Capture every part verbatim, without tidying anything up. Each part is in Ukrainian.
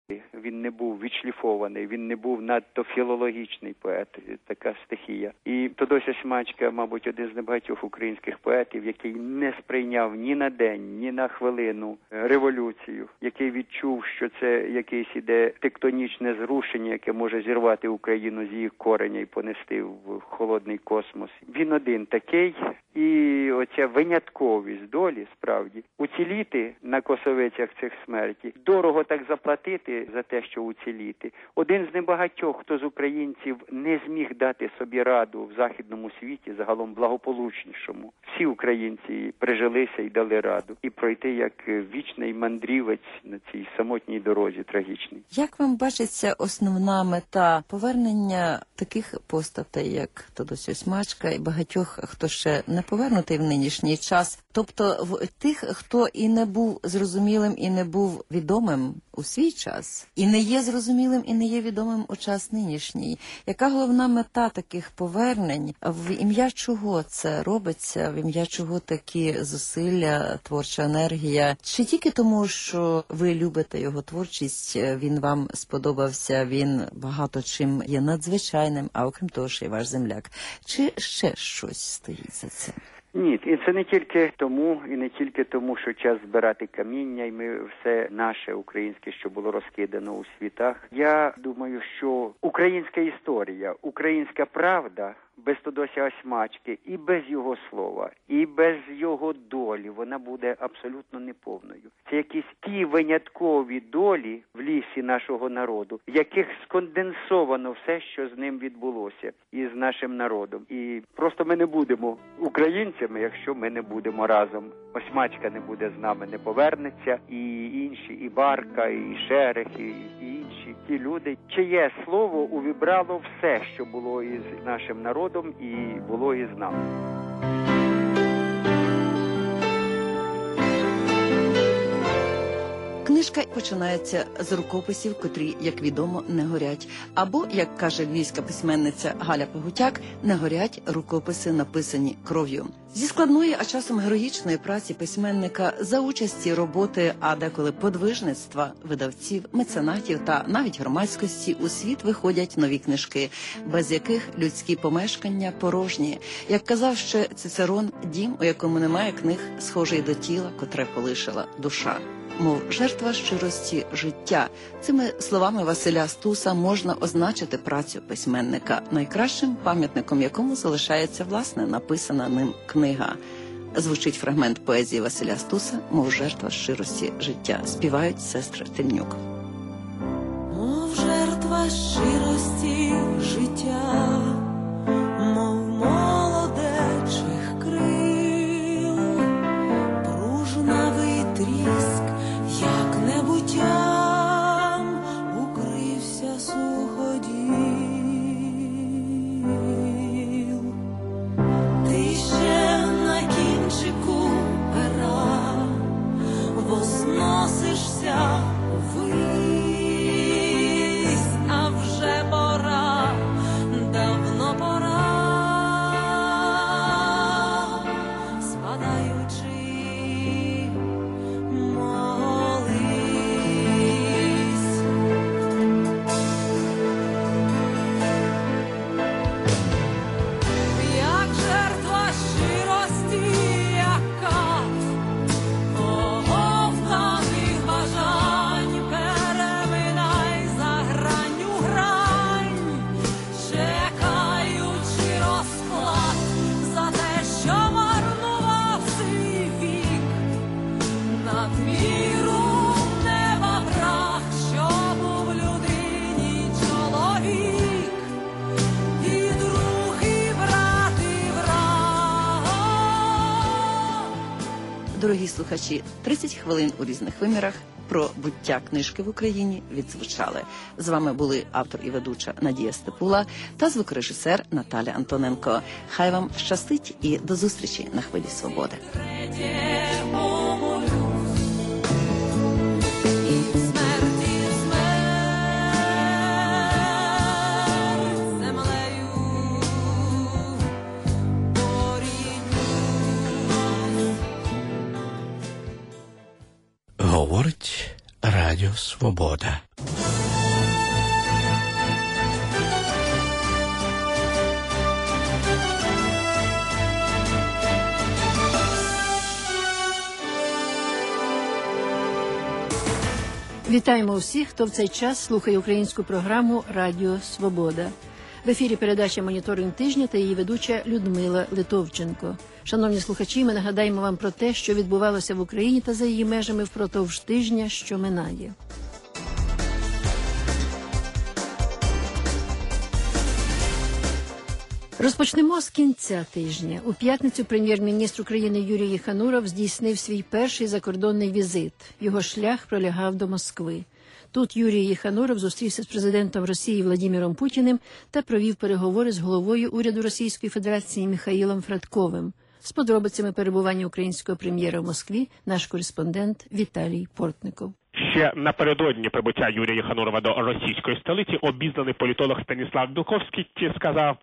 Він не був відшліфований, він не був надто філологічний поет, така стихія. І Тодося Смачка, мабуть, один з небагатьох українських поетів, який не сприйняв ні на день, ні на хвилину революцію, який відчув, що це якесь іде тектонічне зрушення, яке може зірвати Україну з її кореня і понести в холодний космос. Він один такий, і оця винятковість долі, справді, уціліти на косовицях цих смерті, дорого так заплатити за те, що уціліти. Один з небагатьох, хто з українців не зміг дати собі раду в західному світі, загалом благополучнішому. Всі українці прижилися і дали раду. І пройти як вічний мандрівець на цій самотній дорозі трагічній. Як вам бачиться основна мета повернення таких постатей, як Тодосьо Смачка і багатьох, хто ще не повернутий в нинішній час, тобто в тих, хто і не був зрозумілим, і не був відомим у свій час, і не є зрозумілим, і не є відомим у час нинішній? Яка головна мета таких повернень? В ім'я чого це робиться? В ім'я чого такі зусилля, творча енергія? Чи тільки тому, що ви любите його творчість, він вам сподобався, він багато чим є надзвичайним, а окрім того, що й ваш земляк? Чи ще щось стоїть за цим? Ні, і це не тільки тому, і не тільки тому, що час збирати каміння, і ми все наше українське, що було розкидано у світах. Я думаю, що українська історія, українська правда без Тодося Смачки і без його слова, і без його долі, вона буде абсолютно неповною. Це якісь ті виняткові долі в лісі нашого народу, в яких сконденсовано все, що з ним відбулося, і з нашим народом. І просто ми не будемо українцями, якщо ми не будемо разом. Осмачка не буде з нами, не повернеться, і інші, і Барка, і Шерех, і, і інші ті люди, чиє слово увібрало все, що було із нашим народом і було із нами. Книжка починається з рукописів, котрі, як відомо, не горять. Або, як каже львівська письменниця Галя Погутяк, не горять рукописи, написані кров'ю. Зі складної, а часом героїчної праці письменника за участі роботи, а деколи подвижництва, видавців, меценатів та навіть громадськості у світ виходять нові книжки, без яких людські помешкання порожні. Як казав ще Цицерон, дім, у якому немає книг, схожий до тіла, котре полишила душа. Мов жертва щирості життя. Цими словами Василя Стуса можна означити працю письменника, найкращим пам'ятником якому залишається, власне, написана ним книга. Звучить фрагмент поезії Василя Стуса «Мов жертва щирості життя». Співають сестри Тельнюк. Мов жертва щирості життя, мов молодечих крил, пружнавий тріск, як небуттям укрився суходіл. Ти ще на кінчику пера возносишся ввись, а вже пора, давно пора, спадаючи, Дорогі слухачі, тридцять хвилин у різних вимірах про буття книжки в Україні відзвучали. З вами були автор і ведуча Надія Степула та звукорежисер Наталя Антоненко. Хай вам щастить і до зустрічі на хвилі свободи. Говорить Радіо Свобода. Вітаємо усіх, хто в цей час слухає українську програму «Радіо Свобода». В ефірі передача «Моніторинг тижня» та її ведуча Людмила Литовченко. Шановні слухачі, ми нагадаємо вам про те, що відбувалося в Україні та за її межами впродовж тижня, що минає. Розпочнемо з кінця тижня. У п'ятницю прем'єр-міністр України Юрій Єхануров здійснив свій перший закордонний візит. Його шлях пролягав до Москви. Тут Юрій Єхануров зустрівся з президентом Росії Владимиром Путіним та провів переговори з головою уряду Російської Федерації Михаїлом Фрадковим. З подробицями перебування українського прем'єра в Москві наш кореспондент Віталій Портников. Ще напередодні прибуття Юрія Єханурова до російської столиці обізнаний політолог Станіслав Білковський сказав,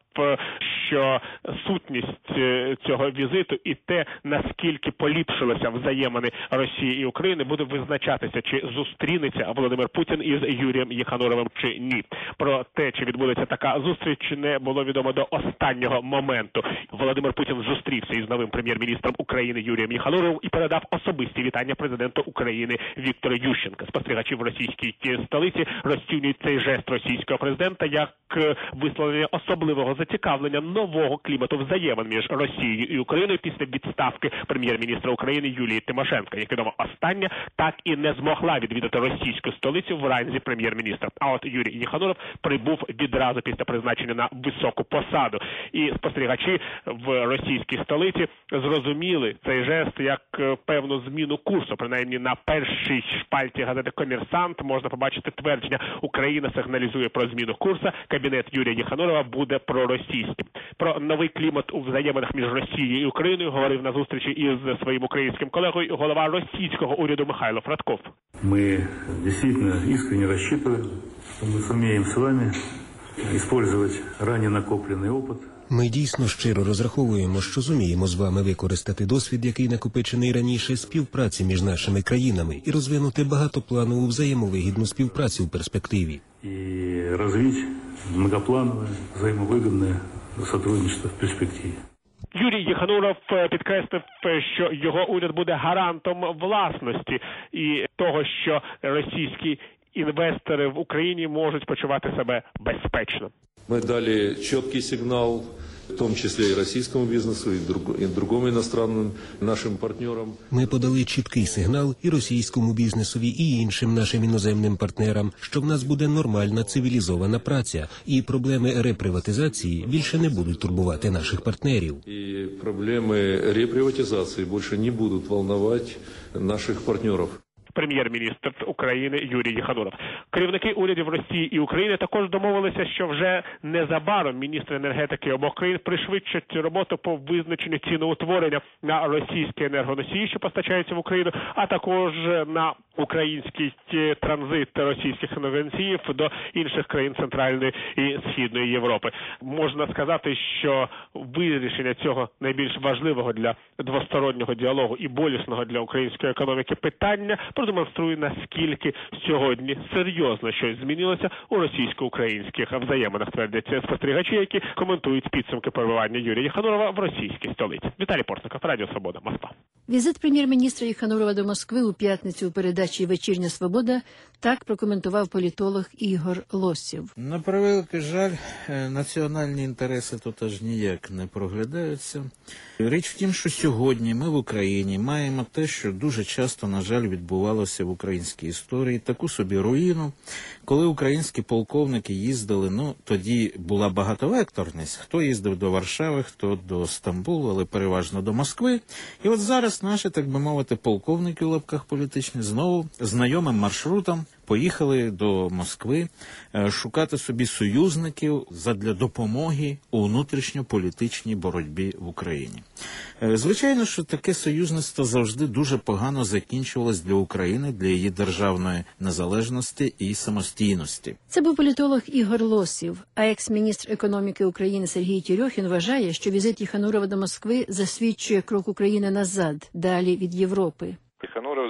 що сутність цього візиту і те, наскільки поліпшилися взаємини Росії і України, буде визначатися, чи зустрінеться Володимир Путін із Юрієм Єхануровим чи ні. Про те, чи відбудеться така зустріч, не було відомо до останнього моменту. Володимир Путін зустрівся із новим прем'єр-міністром України Юрієм Єхануровим і передав особисті вітання президенту України Віктору Ющенку. Спостерігачі в російській столиці розцінюють цей жест російського президента як висловлення особливого зацікавлення нового клімату взаємин між Росією і Україною після відставки прем'єр-міністра України Юлії Тимошенко. Як відомо, остання так і не змогла відвідати російську столицю в ранзі прем'єр-міністра. А от Юрій Єхануров прибув відразу після призначення на високу посаду. І спостерігачі в російській столиці зрозуміли цей жест як певну зміну курсу. Принаймні на першій шпальті газети «Комерсант» можна побачити твердження «Україна сигналізує про зміну курсу, кабінет Юрія Єханурова буде проросійським». Про новий клімат у взаєминах між Росією і Україною говорив на зустрічі із своїм українським колегою голова російського уряду Михайло Фрадков. Ми дійсно іскренне розраховуємо, що ми зуміємо з вами використовувати раніше накоплений опит. Ми дійсно щиро розраховуємо, що зуміємо з вами використати досвід, який накопичений раніше, співпраці між нашими країнами і розвинути багатопланову взаємовигідну співпрацю в перспективі. І розвити многопланове взаємовигідне співпрацю в перспективі. Юрій Єхануров підкреслив, що його уряд буде гарантом власності і того, що російські інвестори в Україні можуть почувати себе безпечно. Мы дали четкий сигнал, в том числе и российскому бизнесу, и, друг, и другим иностранным нашим партнерам. Ми подали чіткий сигнал і російському бізнесові, і іншим нашим іноземним партнерам, що в нас буде нормальна цивілізована праця, і проблеми реприватизації більше не будуть турбувати наших партнерів. И проблемы реприватизации больше не будут волновать наших партнеров. Прем'єр-міністр України Юрій Єхануров. Керівники урядів Росії і України також домовилися, що вже незабаром міністри енергетики обох країн пришвидшать роботу по визначенню ціноутворення на російські енергоносії, що постачаються в Україну, а також на український транзит російських енергоносіїв до інших країн Центральної і Східної Європи. Можна сказати, що вирішення цього найбільш важливого для двостороннього діалогу і болісного для української економіки питання продемонструє, наскільки сьогодні серйозно щось змінилося у російсько-українських взаєминах, твердяться спостерігачі, які коментують підсумки перебування Юрія Єханурова в російській столиці. Віталій Портников, Радіо Свобода, Москва. Візит прем'єр-міністра Єханурова до Москви у п'ятницю у передачі «Вечірня Свобода» так прокоментував політолог Ігор Лосів. На превеликий жаль, національні інтереси тут аж ніяк не проглядаються. Річ в тім, що сьогодні ми в Україні маємо те, що дуже часто, на жаль, відбувалося в українській історії, таку собі руїну, коли українські полковники їздили, ну, тоді була багатовекторність, хто їздив до Варшави, хто до Стамбулу, але переважно до Москви. І от зараз наші, так би мовити, полковники у лапках політичні знову знайомим маршрутом поїхали до Москви шукати собі союзників задля допомоги у внутрішньополітичній боротьбі в Україні. Звичайно, що таке союзництво завжди дуже погано закінчувалось для України, для її державної незалежності і самостійності. Це був політолог Ігор Лосів, а екс-міністр економіки України Сергій Тєрьохін вважає, що візит Єханурова до Москви засвідчує крок України назад, далі від Європи. Єхануров заявив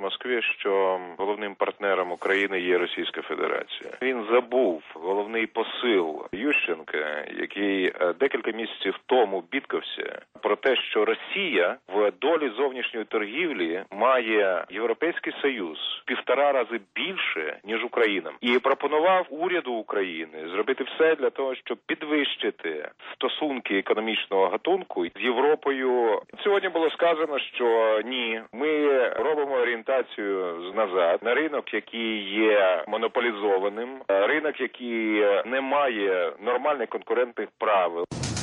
Москві, що головним партнером України є Російська Федерація. Він забув головний посил Ющенка, який декілька місяців тому бідкався про те, що Росія в долі зовнішньої торгівлі має Європейський Союз півтора рази більше, ніж Україна. І пропонував уряду України зробити все для того, щоб підвищити стосунки економічного гатунку з Європою. Сьогодні було сказано, що ні, ми робимо орієнтацію назад на ринок, який є монополізованим, ринок, який не має нормальних конкурентних правил.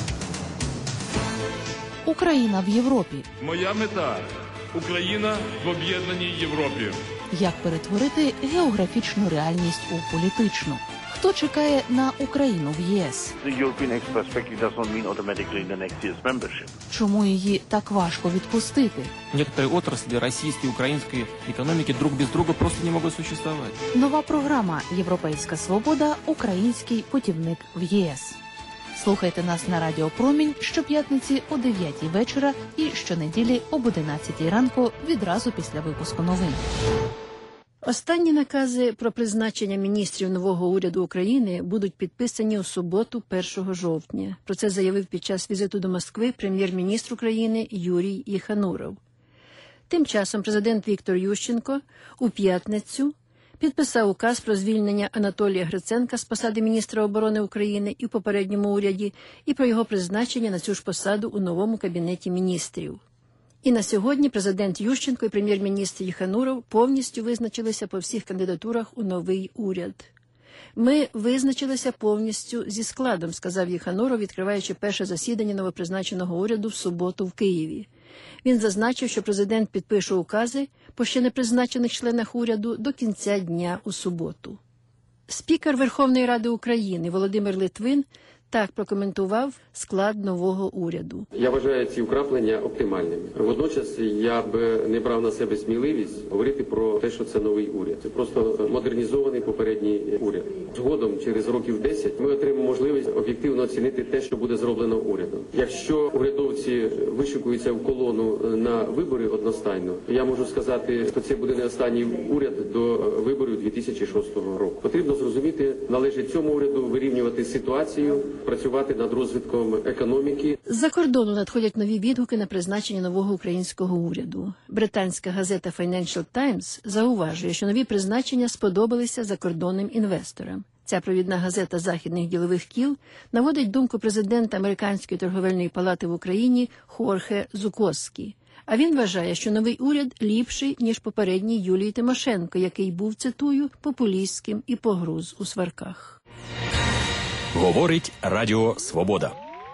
Україна в Європі. Моя мета – Україна в об'єднаній Європі. Як перетворити географічну реальність у політичну? Хто чекає на Україну в ЄС? Чому її так важко відпустити? Некоторые отрасли российской и украинской экономики друг без друга просто не могут существовать. Нова програма «Європейська свобода. Український путівник в ЄС». Слухайте нас на Радіо Промінь щоп'ятниці о дев'ятій вечора і щонеділі об одинадцятій ранку відразу після випуску новин. Останні накази про призначення міністрів нового уряду України будуть підписані у суботу, першого жовтня. Про це заявив під час візиту до Москви прем'єр-міністр України Юрій Єхануров. Тим часом президент Віктор Ющенко у п'ятницю підписав указ про звільнення Анатолія Гриценка з посади міністра оборони України і в попередньому уряді, і про його призначення на цю ж посаду у новому кабінеті міністрів. І на сьогодні президент Ющенко і прем'єр-міністр Єхануров повністю визначилися по всіх кандидатурах у новий уряд. «Ми визначилися повністю зі складом», – сказав Єхануров, відкриваючи перше засідання новопризначеного уряду в суботу в Києві. Він зазначив, що президент підпише укази по ще не призначених членах уряду до кінця дня у суботу. Спікер Верховної Ради України Володимир Литвин так прокоментував склад нового уряду. Я вважаю ці вкраплення оптимальними. Водночас я б не брав на себе сміливість говорити про те, що це новий уряд. Це просто модернізований попередній уряд. Згодом, через років десять, ми отримаємо можливість об'єктивно оцінити те, що буде зроблено урядом. Якщо урядовці вишикуються в колону на вибори одностайно, то я можу сказати, що це буде не останній уряд до виборів дві тисячі шостого року. Потрібно зрозуміти, належить цьому уряду вирівнювати ситуацію, працювати над розвитком економіки. З-за кордону надходять нові відгуки на призначення нового українського уряду. Британська газета Financial Times зауважує, що нові призначення сподобалися закордонним інвесторам. Ця провідна газета західних ділових кіл наводить думку президента Американської торговельної палати в Україні Хорхе Зукоскі. А він вважає, що новий уряд ліпший, ніж попередній Юлії Тимошенко, який був, цитую, популістським і погруз у сварках. Говорить Радіо Свобода.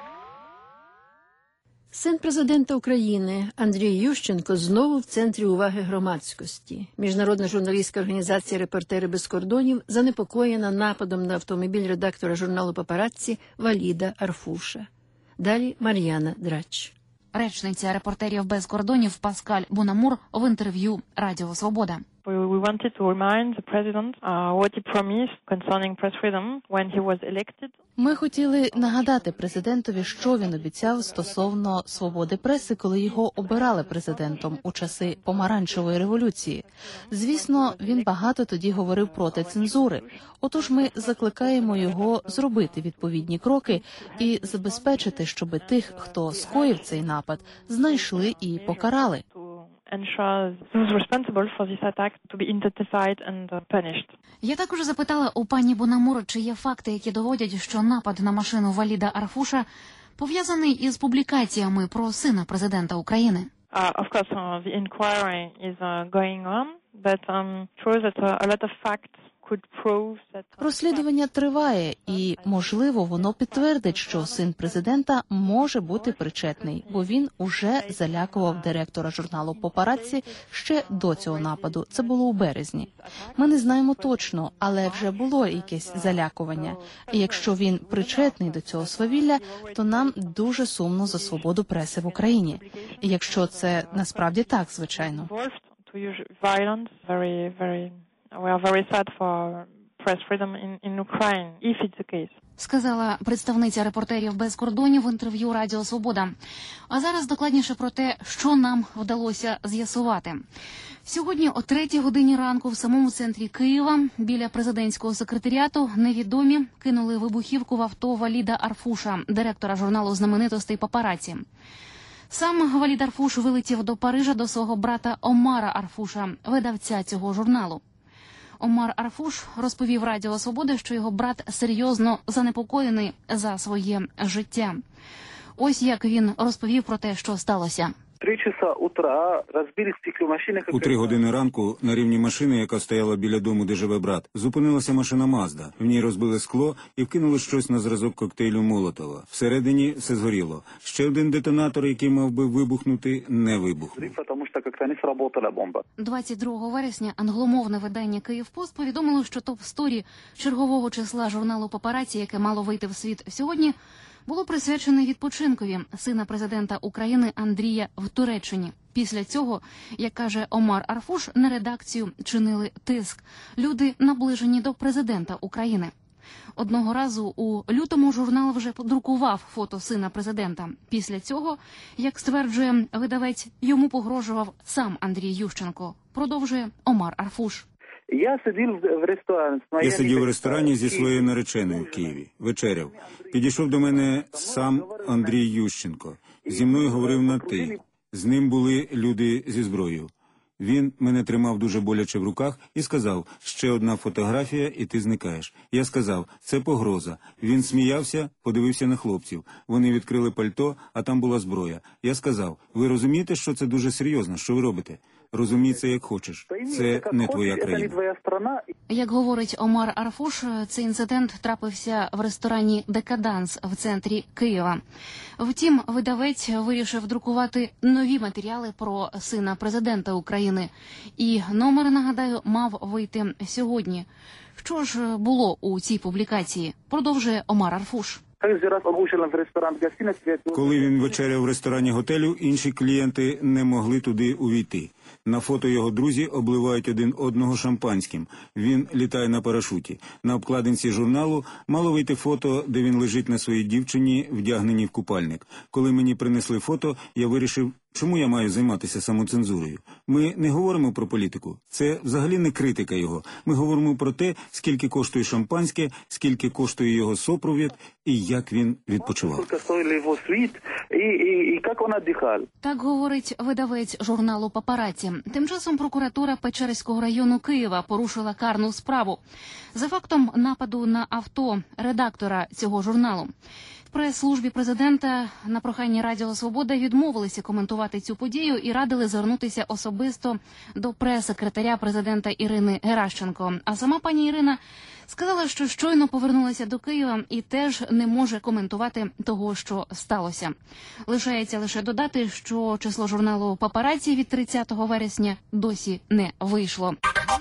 Син президента України Андрій Ющенко знову в центрі уваги громадськості. Міжнародна журналістська організація «Репортери без кордонів» занепокоєна нападом на автомобіль редактора журналу «Папараці» Валіда Арфуша. Далі Мар'яна Драч. Речниця «Репортерів без кордонів» Паскаль Бонамур в інтерв'ю Радіо Свобода. We wanted to remind the president uh, what he promised concerning press freedom when he was elected. Ми хотіли нагадати президентові, що він обіцяв стосовно свободи преси, коли його обирали президентом у часи помаранчевої революції. Звісно, він багато тоді говорив проти цензури. Отож ми закликаємо його зробити відповідні кроки і забезпечити, щоб тих, хто скоїв цей напад, знайшли і покарали. Я також запитала у пані Бонамур, чи є факти, які доводять, що напад на машину Валіда Арфуша пов'язаний із публікаціями про сина президента України. Uh, of course, uh, the inquiry is uh, going on, but um, true that uh, a lot of facts could prove that. Розслідування триває, і, можливо, воно підтвердить, що син президента може бути причетний, бо він уже залякував директора журналу «Папараці» ще до цього нападу. Це було у березні. Ми не знаємо точно, але вже було якесь залякування. І якщо він причетний до цього свавілля, то нам дуже сумно за свободу преси в Україні. І якщо це насправді так, звичайно. We are very sad for press freedom in, in Ukraine, if it's the case. Сказала представниця «Репортерів без кордонів» в інтерв'ю Радіо Свобода. А зараз докладніше про те, що нам вдалося з'ясувати. Сьогодні о третій годині ранку в самому центрі Києва біля президентського секретаріату невідомі кинули вибухівку в авто Валіда Арфуша, директора журналу знаменитостей «Папараці». Сам Валід Арфуш вилетів до Парижа до свого брата Омара Арфуша, видавця цього журналу. Омар Арфуш розповів Радіо Свободи, що його брат серйозно занепокоєний за своє життя. Ось як він розповів про те, що сталося. У три години ранку на рівні машини, яка стояла біля дому, де живе брат, зупинилася машина Мазда. В ній розбили скло і вкинули щось на зразок коктейлю Молотова. Всередині все згоріло. Ще один детонатор, який мав би вибухнути, не вибухнув. двадцять другого вересня англомовне видання «Київпост» повідомило, що топ-сторі чергового числа журналу «Папараці», яке мало вийти в світ сьогодні, було присвячене відпочинкові сина президента України Андрія в Туреччині. Після цього, як каже Омар Арфуш, на редакцію чинили тиск. Люди наближені до президента України. Одного разу у лютому журнал вже друкував фото сина президента. Після цього, як стверджує видавець, йому погрожував сам Андрій Ющенко. Продовжує Омар Арфуш. Я сидів в ресторані. Я сидів в ресторані зі своєю нареченою в Києві. Вечеряв. Підійшов до мене сам Андрій Ющенко. Зі мною говорив на «ти». З ним були люди зі зброєю. Він мене тримав дуже боляче в руках і сказав: «Ще одна фотографія, і ти зникаєш». Я сказав: «Це погроза». Він сміявся, подивився на хлопців. Вони відкрили пальто, а там була зброя. Я сказав: «Ви розумієте, що це дуже серйозно? Що ви робите? Розумій це як хочеш. Це не твоя країна». Як говорить Омар Арфуш, цей інцидент трапився в ресторані «Декаданс» в центрі Києва. Втім, видавець вирішив друкувати нові матеріали про сина президента України. І номер, нагадаю, мав вийти сьогодні. Що ж було у цій публікації? Продовжує Омар Арфуш. Коли він вечеряв в ресторані готелю, інші клієнти не могли туди увійти. На фото його друзі обливають один одного шампанським. Він літає на парашуті. На обкладинці журналу мало вийти фото, де він лежить на своїй дівчині, вдягненій в купальник. Коли мені принесли фото, я вирішив, чому я маю займатися самоцензурою. Ми не говоримо про політику. Це взагалі не критика його. Ми говоримо про те, скільки коштує шампанське, скільки коштує його супровід і як він відпочивав. Так говорить видавець журналу «Папараці». Тим часом прокуратура Печерського району Києва порушила карну справу за фактом нападу на авто редактора цього журналу. В прес-службі президента на прохання Радіо Свобода відмовилися коментувати цю подію і радили звернутися особисто до прес-секретаря президента Ірини Геращенко. А сама пані Ірина сказала, що щойно повернулася до Києва і теж не може коментувати того, що сталося. Лишається лише додати, що число журналу «Папараці» від тридцятого вересня досі не вийшло.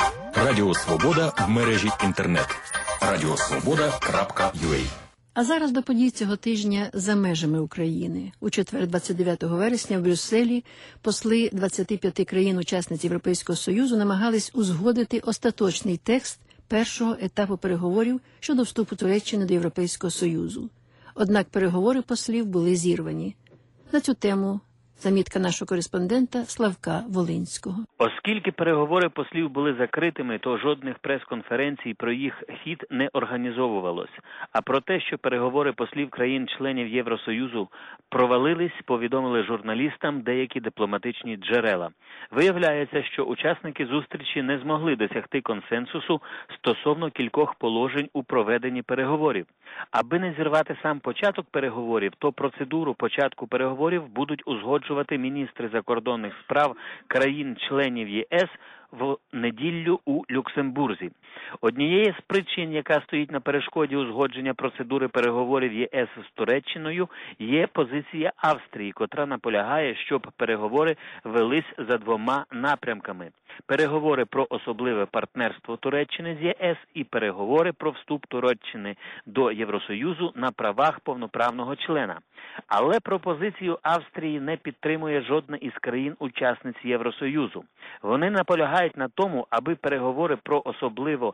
Радіо Свобода в мережі інтернет. радіосвобода крапка ю а. А зараз до подій цього тижня за межами України. У четвер, двадцять дев'ятого вересня, в Брюсселі посли двадцяти п'яти країн-учасниць Європейського Союзу намагались узгодити остаточний текст першого етапу переговорів щодо вступу Туреччини до Європейського Союзу. Однак переговори послів були зірвані. На цю тему замітка нашого кореспондента Славка Волинського. Оскільки переговори послів були закритими, то жодних прес-конференцій про їх хід не організовувалось. А про те, що переговори послів країн-членів Євросоюзу провалились, повідомили журналістам деякі дипломатичні джерела. Виявляється, що учасники зустрічі не змогли досягти консенсусу стосовно кількох положень у проведенні переговорів. Аби не зірвати сам початок переговорів, то процедуру початку переговорів будуть узгоджувати міністри закордонних справ країн-членів ЄС в неділю у Люксембурзі. Однією з причин, яка стоїть на перешкоді узгодження процедури переговорів ЄС з Туреччиною, є позиція Австрії, котра наполягає, щоб переговори велись за двома напрямками. Переговори про особливе партнерство Туреччини з ЄС і переговори про вступ Туреччини до Євросоюзу на правах повноправного члена. Але пропозицію Австрії не підтримує жодна із країн-учасниць Євросоюзу. Вони наполягають на тому, аби переговори про особливо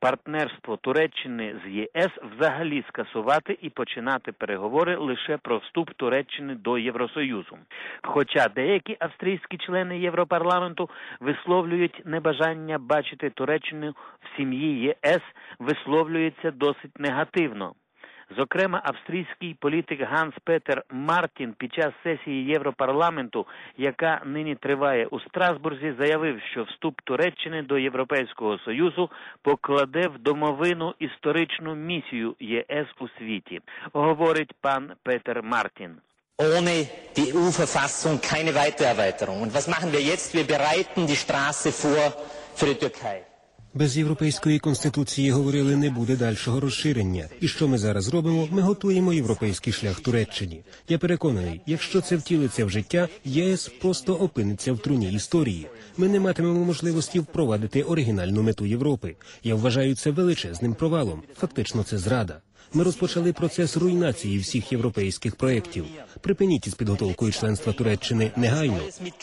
партнерство Туреччини з ЄС взагалі скасувати і починати переговори лише про вступ Туреччини до Євросоюзу. Хоча деякі австрійські члени Європарламенту висловлюють небажання бачити Туреччину в сім'ї ЄС, висловлюється досить негативно. Зокрема, австрійський політик Ганс Петер Мартін під час сесії Європарламенту, яка нині триває у Страсбурзі, заявив, що вступ Туреччини до Європейського Союзу покладе в домовину історичну місію ЄС у світі, говорить пан Петер Мартін. Ohne die E U-Verfassung keine Weitererweiterung. Und was machen wir jetzt? Wir bereiten die Straße vor für die Türkei. Без європейської конституції, говорили, не буде дальшого розширення. І що ми зараз робимо? Ми готуємо європейський шлях Туреччині. Я переконаний, якщо це втілиться в життя, ЄС просто опиниться в труні історії. Ми не матимемо можливості впровадити оригінальну мету Європи. Я вважаю це величезним провалом. Фактично це зрада. Ми розпочали процес руйнації всіх європейських проєктів. Припиніть із підготовкою членства Туреччини негайно.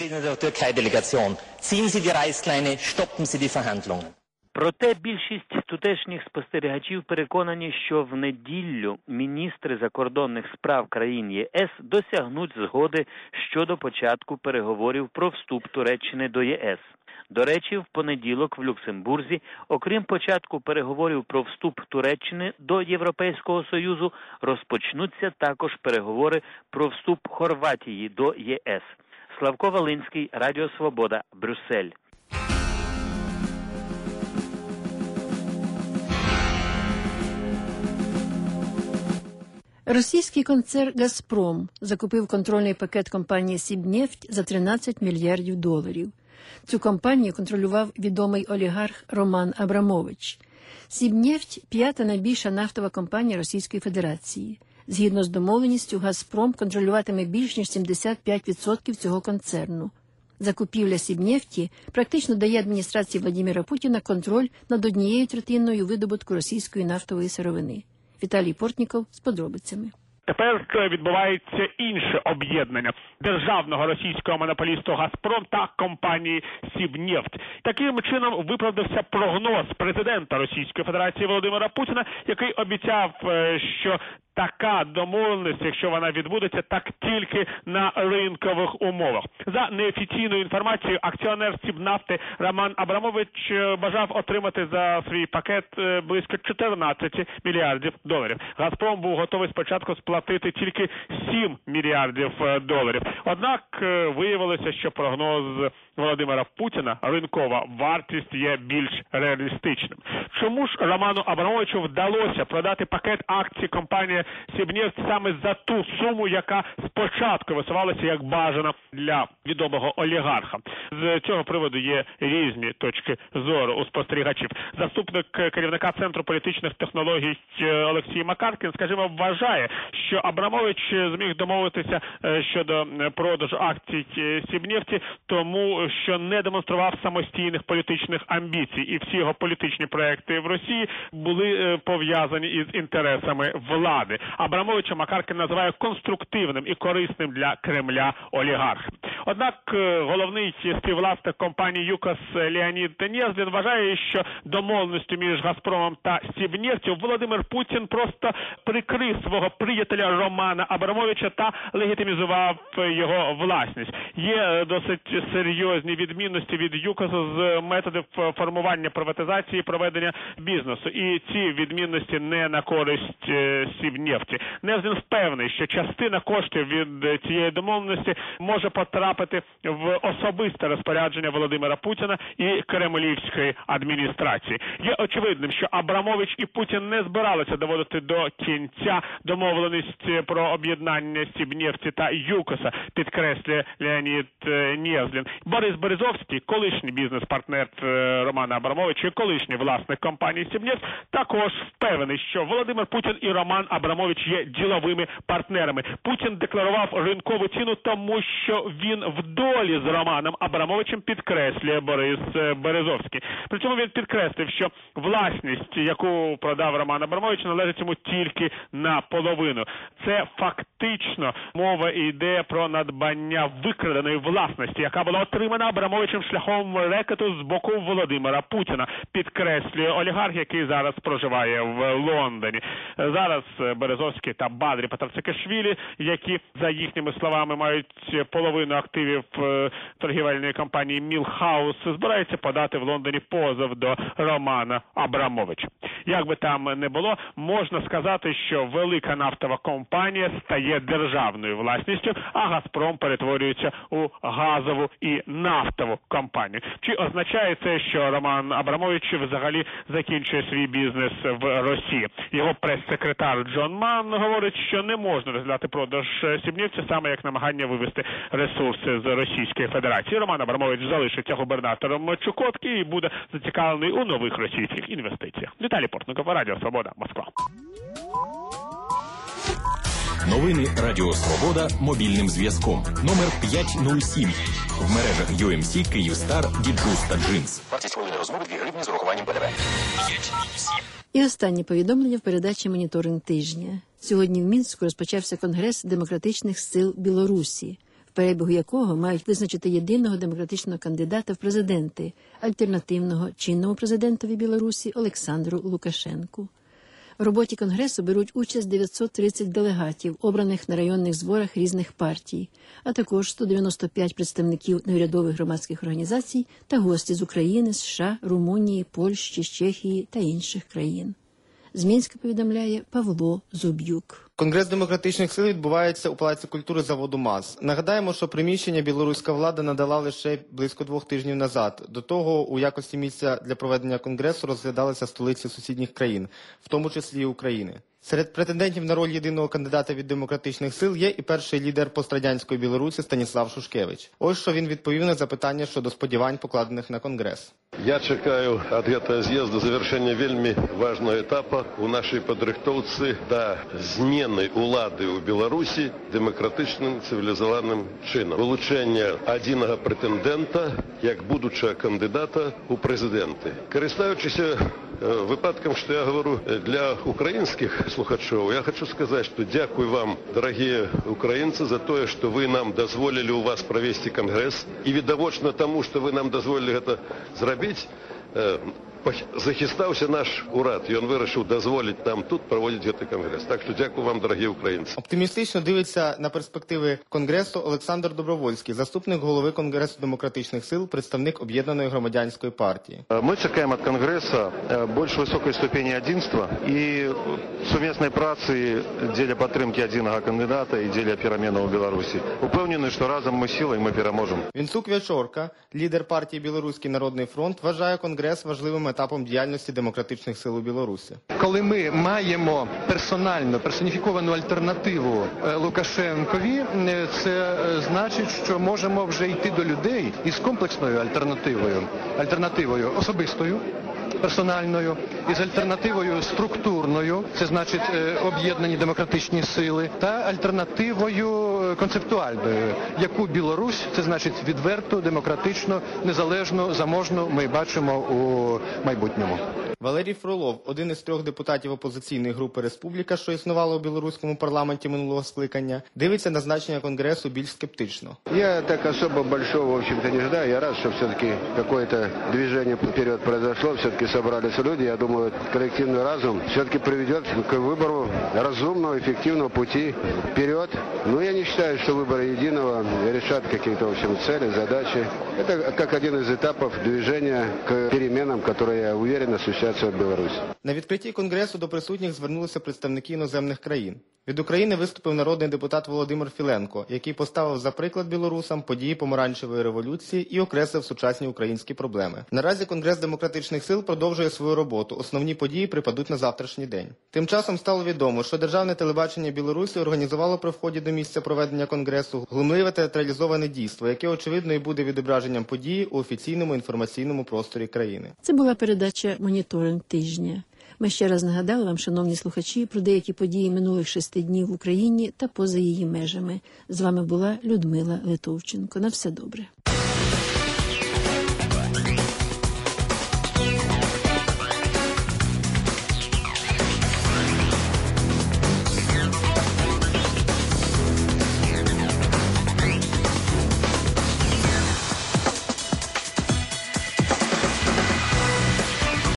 Проте більшість тутешніх спостерігачів переконані, що в неділю міністри закордонних справ країн ЄС досягнуть згоди щодо початку переговорів про вступ Туреччини до ЄС. До речі, в понеділок в Люксембурзі, окрім початку переговорів про вступ Туреччини до Європейського Союзу, розпочнуться також переговори про вступ Хорватії до ЄС. Славко Волинський, Радіо Свобода, Брюссель. Російський концерн «Газпром» закупив контрольний пакет компанії «Сібнефть» за тринадцять мільярдів доларів. Цю компанію контролював відомий олігарх Роман Абрамович. «Сібнефть» – п'ята найбільша нафтова компанія Російської Федерації. Згідно з домовленістю, «Газпром» контролюватиме більш ніж сімдесят п'ять відсотків цього концерну. Закупівля «Сібнефті» практично дає адміністрації Владимира Путіна контроль над однією третиною видобутку російської нафтової сировини. Віталій Портніков з подробицями. Тепер відбувається інше об'єднання державного російського монополісту «Газпром» та компанії «Сібнефть». Таким чином виправдався прогноз президента Російської Федерації Володимира Путіна, який обіцяв, що така домовленість, якщо вона відбудеться, так тільки на ринкових умовах. За неофіційною інформацією, акціонер «Сібнафти» Роман Абрамович бажав отримати за свій пакет близько чотирнадцять мільярдів доларів. «Газпром» був готовий спочатку сплатити тільки сім мільярдів доларів. Однак виявилося, що прогноз Володимира Путіна, ринкова вартість, є більш реалістичним. Чому ж Роману Абрамовичу вдалося продати пакет акцій компанії «Сібнефть» саме за ту суму, яка спочатку висувалася як бажана для відомого олігарха? З цього приводу є різні точки зору у спостерігачів. Заступник керівника Центру політичних технологій Олексій Макаркін, скажімо, вважає, що Абрамович зміг домовитися щодо продажу акцій «Сібнефті», тому що не демонстрував самостійних політичних амбіцій, і всі його політичні проекти в Росії були пов'язані із інтересами влади. Абрамовича Макаркін називає конструктивним і корисним для Кремля олігархом. Однак головний співвласник компанії «ЮКОС» Леонід Нєзлін вважає, що домовленістю між «Газпромом» та «Сібнефтю» Володимир Путін просто прикрив свого приятеля Романа Абрамовича та легітимізував його власність. Є досить серйозні відмінності від ЮКОСу з методів формування приватизації і проведення бізнесу. І ці відмінності не на користь «Сібнефті». Нєзлін впевнений, що частина коштів від цієї домовленості може потрапити в особисте розпорядження Володимира Путіна і кремлівської адміністрації. Є очевидним, що Абрамович і Путін не збиралися доводити до кінця домовленість про об'єднання «Сібнефті» та ЮКОСа, підкреслює Леонід Нєзлін. Борис Березовський, колишній бізнес-партнер Романа Абрамовича і колишній власник компанії «Сібнефть», також впевнений, що Володимир Путін і Роман Абрамович є діловими партнерами. Путін декларував ринкову ціну, тому що він він в долі з Романом Абрамовичем, підкреслює Борис Березовський. При цьому він підкреслив, що власність, яку продав Роман Абрамович, належить йому тільки наполовину. Це фактично мова йде про надбання викраденої власності, яка була отримана Абрамовичем шляхом рекету з боку Володимира Путіна, підкреслює олігарх, який зараз проживає в Лондоні. Зараз Березовський та Бадрі Патарцикашвілі, які, за їхніми словами, мають половину активів торгівельної компанії Мілхаус, збираються подати в Лондоні позов до Романа Абрамовича. Як би там не було, можна сказати, що велика нафтова компанія стає державною власністю, а Газпром перетворюється у газову і нафтову компанію. Чи означає це, що Роман Абрамович взагалі закінчує свій бізнес в Росії? Його прес-секретар Джон Манн говорить, що не можна розглядати продаж Сібнівця саме як намагання вивести ресурси з Російської Федерації. Роман Абрамович залишиться губернатором Чукотки і буде зацікавлений у нових російських інвестиціях. Віталій Портников, Радіо Свобода, Москва. Новини Радіо Свобода мобільним зв'язком. Номер п'ять нуль сім. В мережах ю ем сі, Київстар, Діджус та Джинс. Вартість хвилини розмови дві гривні з урахуванням ПДВ. І останнє повідомлення в передачі «Моніторинг тижня». Сьогодні в Мінську розпочався Конгрес демократичних сил Білорусі, в перебігу якого мають визначити єдиного демократичного кандидата в президенти, альтернативного чинному президентові Білорусі Олександру Лукашенку. В роботі Конгресу беруть участь дев'ятсот тридцять делегатів, обраних на районних зборах різних партій, а також сто дев'яносто п'ять представників неурядових громадських організацій та гості з України, США, Румунії, Польщі, Чехії та інших країн. З Мінська повідомляє Павло Зуб'юк. Конгрес демократичних сил відбувається у Палаці культури заводу МАЗ. Нагадаємо, що приміщення білоруська влада надала лише близько двох тижнів назад. До того у якості місця для проведення конгресу розглядалися столиці сусідніх країн, в тому числі і України. Серед претендентів на роль єдиного кандидата від демократичних сил є і перший лідер пострадянської Білорусі Станіслав Шушкевич. Ось що він відповів на запитання щодо сподівань, покладених на Конгрес. Я чекаю від цього з'їзду завершення вельми важного етапу у нашій підрихтовці до зміни влади у Білорусі демократичним цивілізованим чином. Вилучення єдиного претендента як будучого кандидата у президенти. Користуючись випадком, що я говорю для українських слухачів, я хочу сказати, що дякую вам, дорогі українці, за те, що ви нам дозволили у вас провести конгрес. І відповідно тому, що ви нам дозволили це зробити, захистався наш уряд, і він вирішив дозволити нам тут проводити цей конгрес. Так що дякую вам, дорогі українці. Оптимістично дивиться на перспективи конгресу Олександр Добровольський, заступник голови Конгресу демократичних сил, представник Об'єднаної громадянської партії. Ми чекаємо від конгресу більш високої ступені єдинства і сумісної праці для підтримки єдиного кандидата і для перемін у Білорусі. Упевнений, що разом ми сила і ми переможемо. Вінцук Вячорка, лідер партії Білоруський народний фронт, вважає конгрес важливим етапом діяльності демократичних сил у Білорусі. Коли ми маємо персональну, персоніфіковану альтернативу Лукашенкові, це значить, що можемо вже йти до людей із комплексною альтернативою, альтернативою особистою, персональною, із альтернативою структурною, це значить об'єднані демократичні сили, та альтернативою концептуальною, яку Білорусь, це значить відверту, демократичну, незалежну, заможну, ми бачимо у майбутньому. Валерій Фролов, один із трьох депутатів опозиційної групи «Республіка», що існувала у білоруському парламенті минулого скликання, дивиться на значення Конгресу більш скептично. Я так особо большого, в общем-то, не ждаю. Я рад, що все-таки какое-то движение вперед произошло, все-таки собрались люди. Я думаю, коллективный разум все-таки приведет к выбору разумного, эффективного пути вперед. Но я не считаю, что выборы единого решат какие-то, в общем, цели, задачи. Это как один из этапов движения к переменам, которые, я уверен, осуществятся в Білорусі. На відкритті Конгресу до присутніх звернулися представники іноземних країн. Від України виступив народний депутат Володимир Філенко, який поставив за приклад білорусам події помаранчевої революції і окреслив сучасні українські проблеми. Наразі Конгрес демократичних сил продовжує свою роботу. Основні події припадуть на завтрашній день. Тим часом стало відомо, що державне телебачення Білорусі організувало при вході до місця проведення Конгресу глумливе театралізоване дійство, яке, очевидно, і буде відображенням події у офіційному інформаційному просторі країни. Це була передача «Моніторинг тижня». Ми ще раз нагадали вам, шановні слухачі, про деякі події минулих шести днів в Україні та поза її межами. З вами була Людмила Литовченко. На все добре.